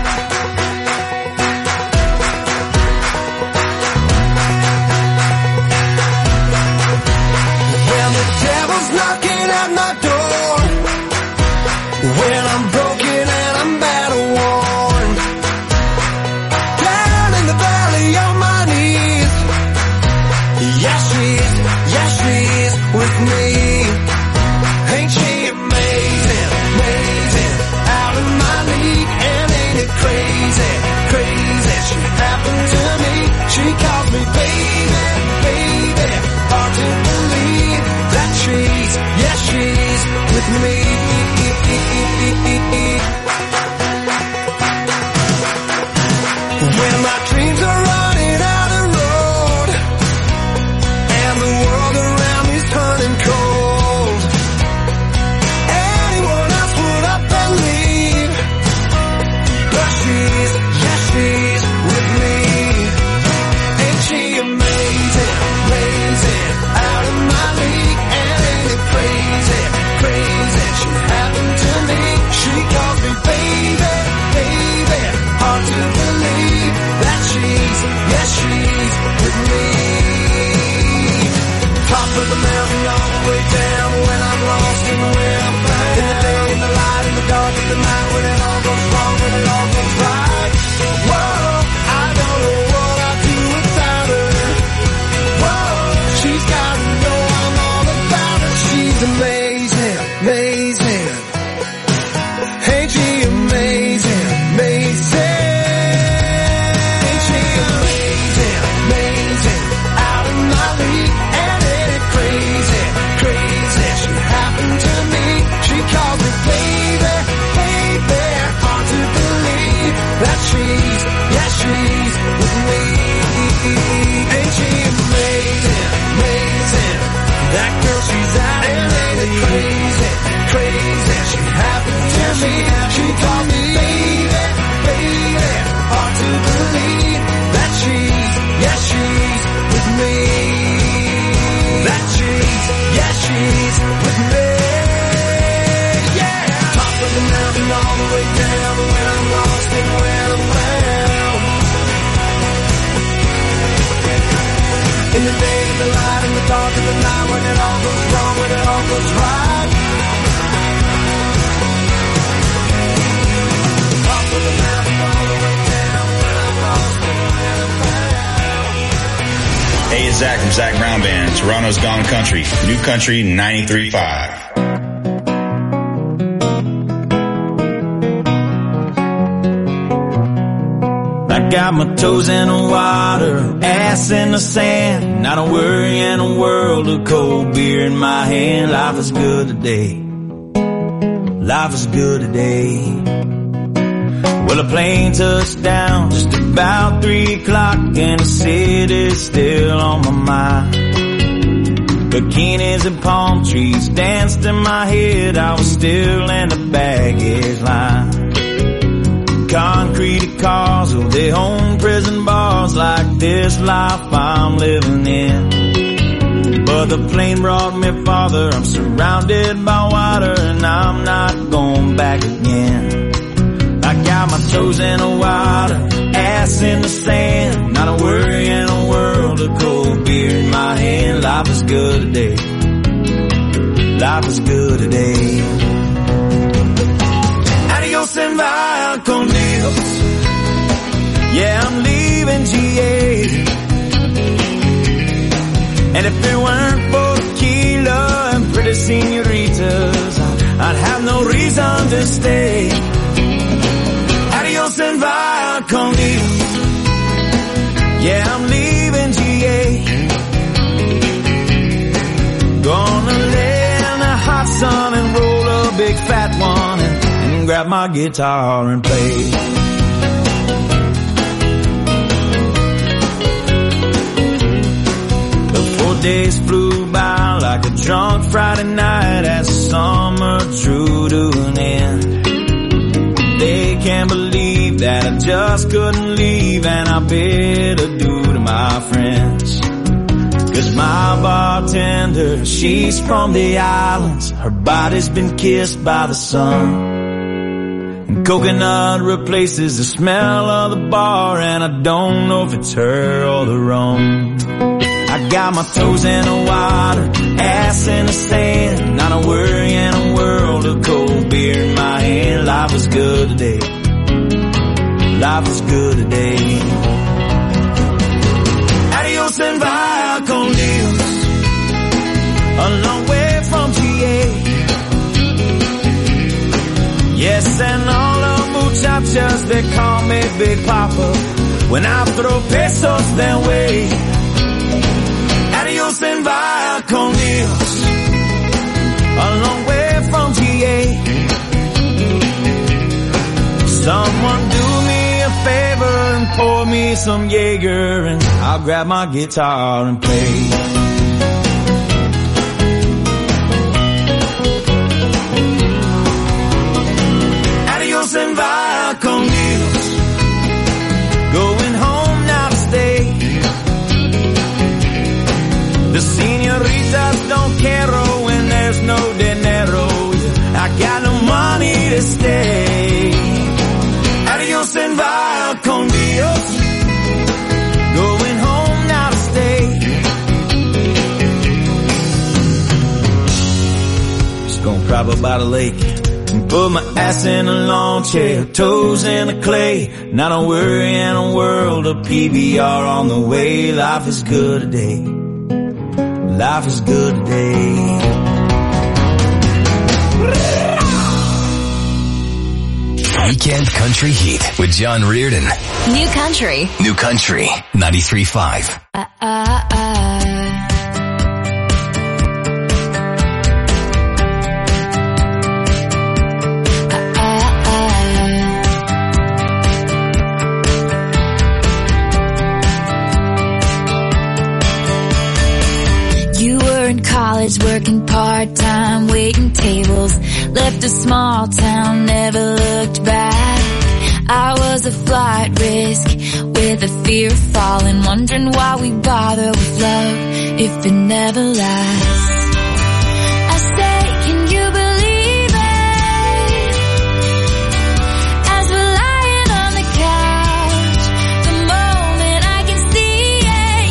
When the devil's knocking at my door, when I'm broken and I'm battle worn, down in the valley on my knees, yes she's with me. Ain't she amazing, amazing, out of my league, and ain't it crazy, crazy, she happened to me, she calls me baby, baby, hard to believe that she's, yes she's with me. When my dreams are running out of road, and the world around me's turning cold, anyone else would up and leave, but she's, yes she's with me. Ain't she amazing, amazing, out of my league, and ain't it crazy, crazy, she happened to me, she calls me baby, baby, hard to believe that she's, yes she's with me. Top of the mountain all the way down, when I'm lost and when I'm found, in the day, in the light, in the dark of the night, when it all goes wrong, when it all goes right. Whoa, I don't know what I'd do without her. Whoa, she's got to know I'm all about her. She's amazing, amazing. Ain't she amazing, amazing? Ain't she amazing, amazing, out of my league, and ain't it crazy, crazy, she happened to me, she calls me baby, baby, hard to believe that she's, yes she's with me. Ain't she amazing, amazing, that girl she's out, and ain't it crazy, crazy, she happened to me, she calls me baby, baby, hard to believe that she's, yes she's with me. That she's, yes she's with me. Yeah. Top of the mountain all the way down, when I'm lost and when I'm found. In the day, in the light, in the dark of the night, when it all goes wrong, when it all goes right. Top of the mountain all the way down, when I'm lost and when I'm found. Hey, it's Zach from Zach Brown Band. Toronto's Gone Country. New Country 93.5. I got my toes in the water, ass in the sand, not a worry in a world of cold beer in my hand. Life is good today. Life is good today. Well, a plane touched down just about 3 o'clock and the city's still on my mind. Bikinis and palm trees danced in my head. I was still in the baggage line. Concrete cars, oh, they own prison bars like this life I'm living in. But the plane brought me farther. I'm surrounded by water and I'm not going back again. I got my toes in the water, ass in the sand, not a worry in a world of cold beer in my hand. Life is good today. Life is good today. Adios and vaya con Dios. Yeah, I'm leaving GA. And if it weren't for tequila and pretty senoritas, I'd have no reason to stay. Adios and vaya con Dios. Yeah, I'm leaving GA. Gonna lay in the hot sun and roll a big fat one and grab my guitar and play. The 4 days flew by like a drunk Friday night as summer drew to an end. They can't believe that I just couldn't leave, and I bid adieu to my friends. 'Cause my bartender, she's from the islands. Her body's been kissed by the sun. And coconut replaces the smell of the bar, and I don't know if it's her or the rum. I got my toes in the water, ass in the sand, not a worry in a world of cold beer in my hand. Life is good today. Life is good today. Adios and vaya con Dios. A long way from GA. Yes, and all the muchachas, they call me Big Papa when I throw pesos their way. Adios and vaya con Dios. A long way from GA. Someone do me a favor and pour me some Jaeger, and I'll grab my guitar and play. Adios and vaya con Dios. Going home now to stay. The senoritas don't care when there's no dinero. I got no money to stay. Adios and vaya con Dios. Going home now to stay. Just gonna prop up by the lake and put my ass in a lawn chair, toes in the clay. Not a worry in a world of PBR on the way. Life is good today. Life is good today. Weekend Country Heat with John Reardon. New Country. New Country 93.5. You were in college working part-time, waiting tables, left a small town, never looked back. I was a flight risk with a fear of falling, wondering why we bother with love if it never lasts. I say, can you believe it? As we're lying on the couch, the moment I can see it,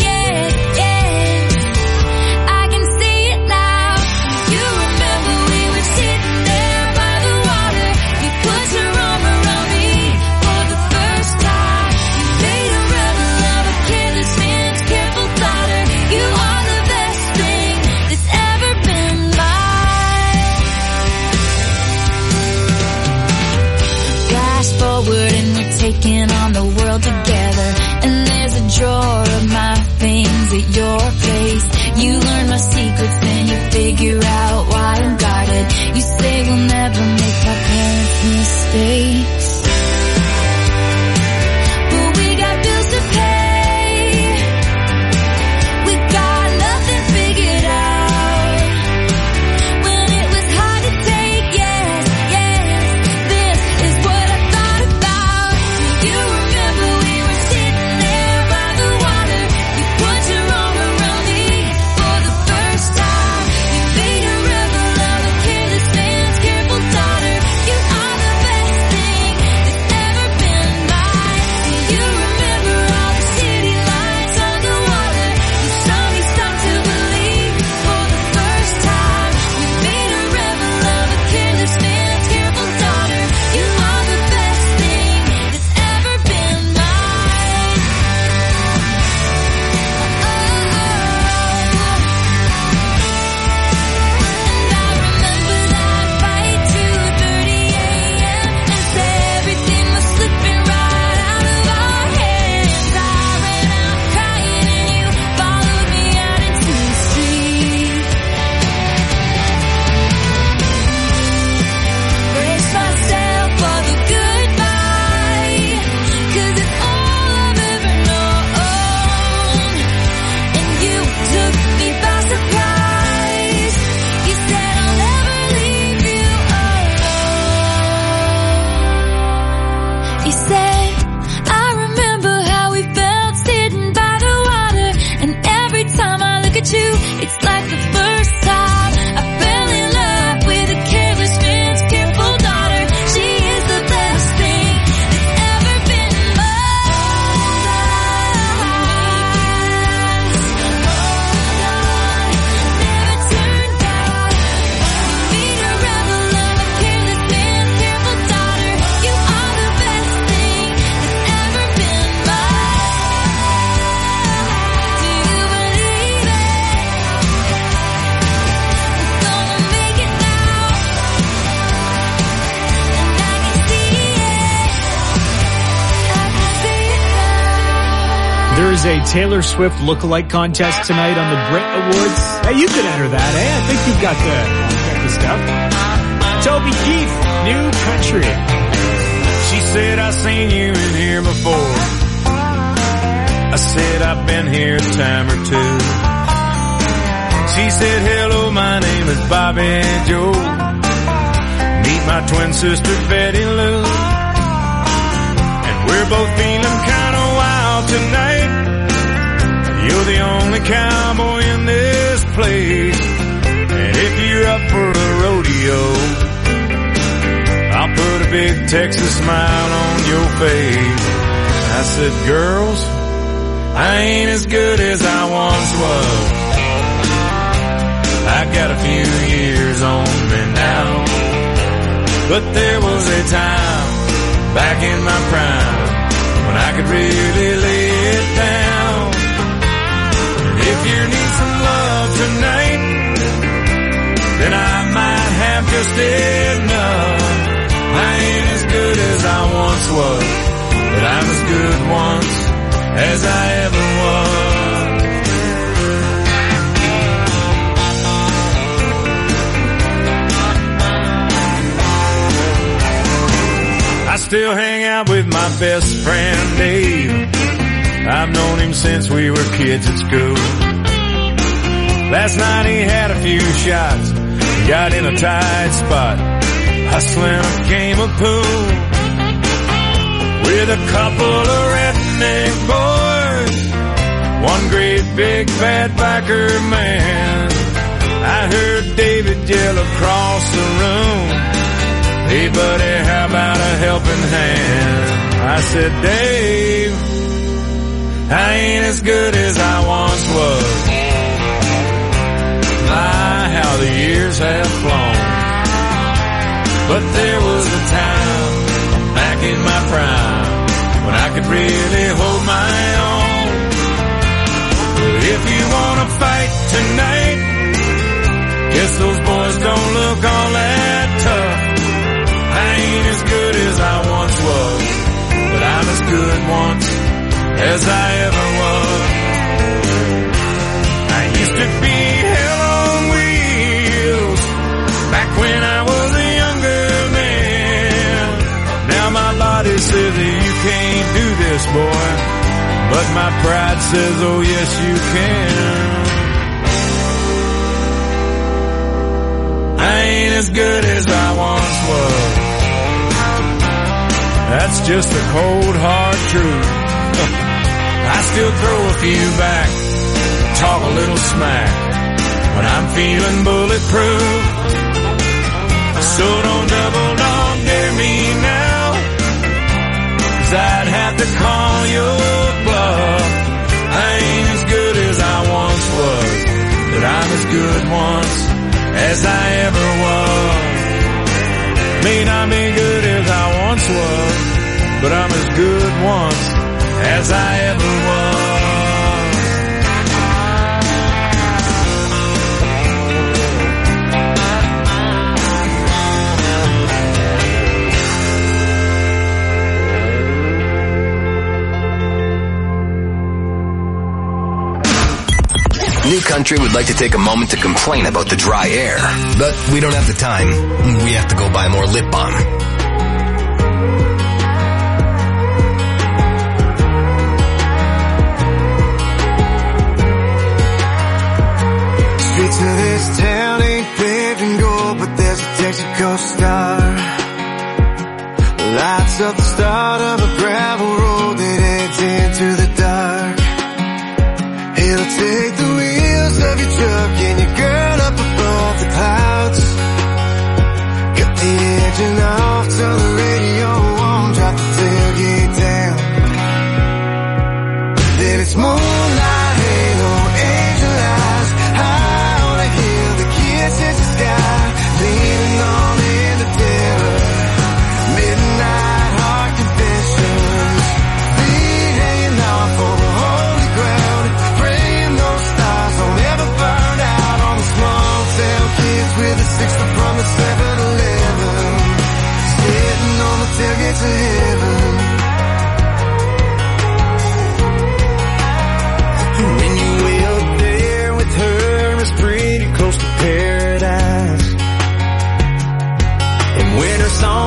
I can see it now. You remember we were sitting there by the water. You put your arm around me for the first time. You made a rebel of a careless man's careful daughter. You are the best thing that's ever been mine. Flash forward and we're taking on the world together. And there's a drawer of my things at your place. You learn my secrets and you figure out why I'm guarded. You say we'll never make our parents' mistakes. But we got bills to pay. We got nothing figured out. There's a Taylor Swift lookalike contest tonight on the Brit Awards. Hey, you could enter that, eh? I think you've got the stuff. Toby Keith, New Country. She said, I seen you in here before. I said, I've been here a time or two. She said, hello, my name is Bobby Joe. Meet my twin sister, Betty Lou. And we're both feeling kind of wild tonight. You're the only cowboy in this place. And if you're up for the rodeo, I'll put a big Texas smile on your face. I said, girls, I ain't as good as I once was. I got a few years on me now. But there was a time back in my prime when I could really lay it down. If you need some love tonight, then I might have just enough. I ain't as good as I once was, but I'm as good once as I ever was. I still hang out with my best friend Dave. I've known him since we were kids at school. Last night he had a few shots, got in a tight spot, hustling a game of pool with a couple of redneck boys, one great big fat biker man. I heard David yell across the room, hey buddy, how about a helping hand? I said, Dave, I ain't as good as I once was. My, how the years have flown. But there was a time back in my prime when I could really hold my own. But if you wanna fight tonight, guess those boys don't look all that tough. I ain't as good as I once was, but I'm as good once as I ever was. I used to be hell on wheels back when I was a younger man. Now my body says that you can't do this, boy, but my pride says, oh yes you can. I ain't as good as I once was. That's just the cold hard truth. I still throw a few back, talk a little smack when I'm feeling bulletproof. So don't double dog dare me now, 'cause I'd have to call your bluff. I ain't as good as I once was, but I'm as good once as I ever was. May not be good as I once was, but I'm as good once as I ever was. New Country would like to take a moment to complain about the dry air, but we don't have the time. We have to go buy more lip balm. Streets of this town ain't paved in gold, but there's a Texaco star. Lights up the start of a gravel road that heads into the dark. It'll take the wheels of your truck and your girl up above the clouds. Cut the engine off, turn the radio on, drop the tailgate down. Then it's moonlight, halo, angel eyes, high on a hill, the kids hit the sky, leaning on in the terror, midnight heart confessions, feet hanging off over holy ground, praying those stars don't ever burn out on the small town kids with a sixth from the 7-Eleven.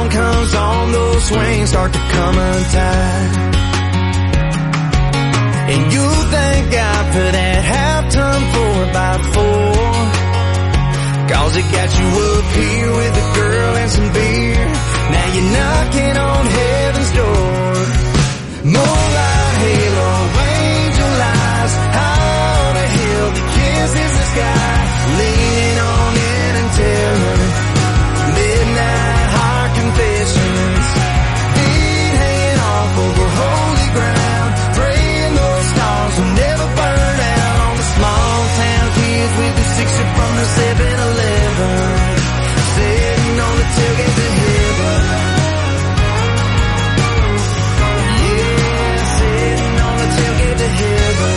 song comes on, those swings start to come untied. And you thank God for that halftime 4x4, 'cause it got you up here with a girl and some beer. Now you're knocking on heaven's door. Moonlight, halo, angel eyes, how the hell the kiss is the sky? Lean on in and tell her midnight heart confessions. Feet hanging off over holy ground, praying those stars will never burn out. On the small town kids with the 60 from the 7-Eleven, sitting on the tailgate to heaven. Yeah, sitting on the tailgate to heaven.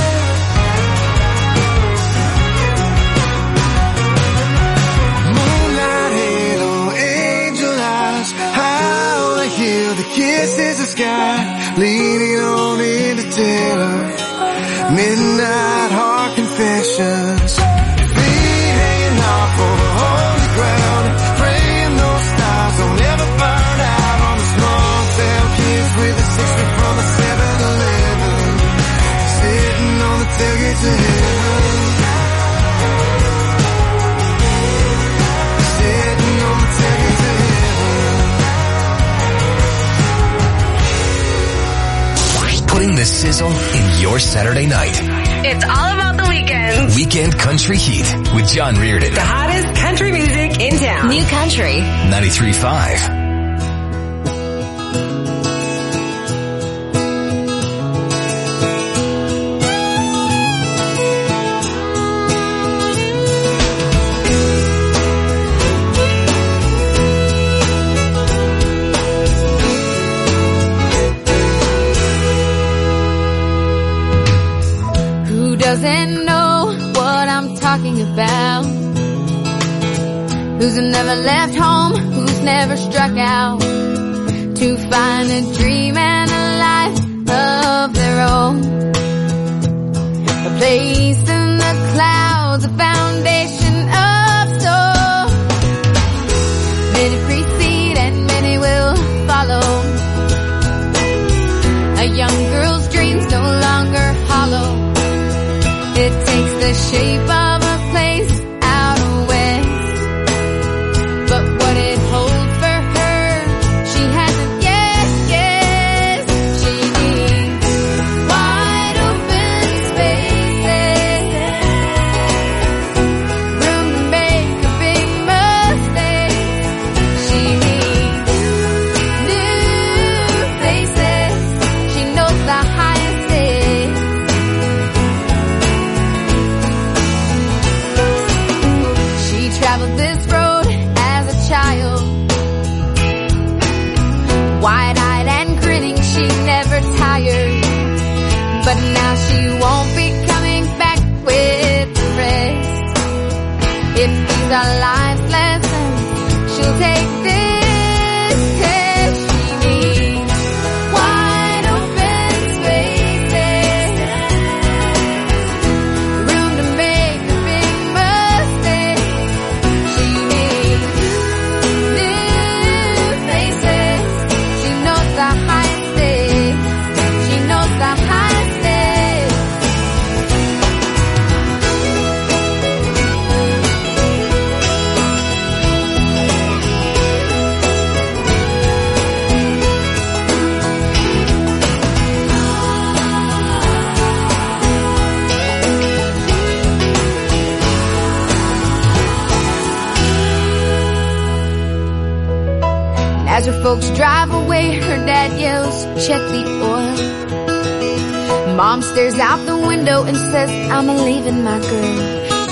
Moonlight, halo, angel eyes, how I hear the kisses of sky, leaning on in to tell her midnight heart confessions. Feet hanging off over holy ground, praying those stars don't ever burn out. On the small town kids with a 60 from a 7-Eleven, sitting on the tailgate to heaven. Sitting on the tailgate to heaven. Putting the sizzle in your Saturday night. It's all about the weekend. Weekend Country Heat with John Reardon. The hottest country music in town. New country. 93.5. Who doesn't know what I'm talking about? Who's never left home, who's never struck out to find a dream and a life of their own. A place in the clouds, a foundation of soul. Many precede and many will follow. A young girl's dreams no longer hollow. It takes the shape of a place out west, but what it holds for her, she hasn't yet guessed. She needs wide open spaces, room to make a big mistake. She needs new faces. She knows the highest is. She traveled this road as a child, wide-eyed and grinning, she never tired. But now she won't be coming back with the rest. If these are life's lessons, she'll take this test. She needs wide open spaces, room to make a big mistake. She needs new faces. She knows the highest stakes. She knows the highest stakes. As her folks drive away, her dad yells, check the oil. Mom stares out the window and says, I'm a leaving my girl.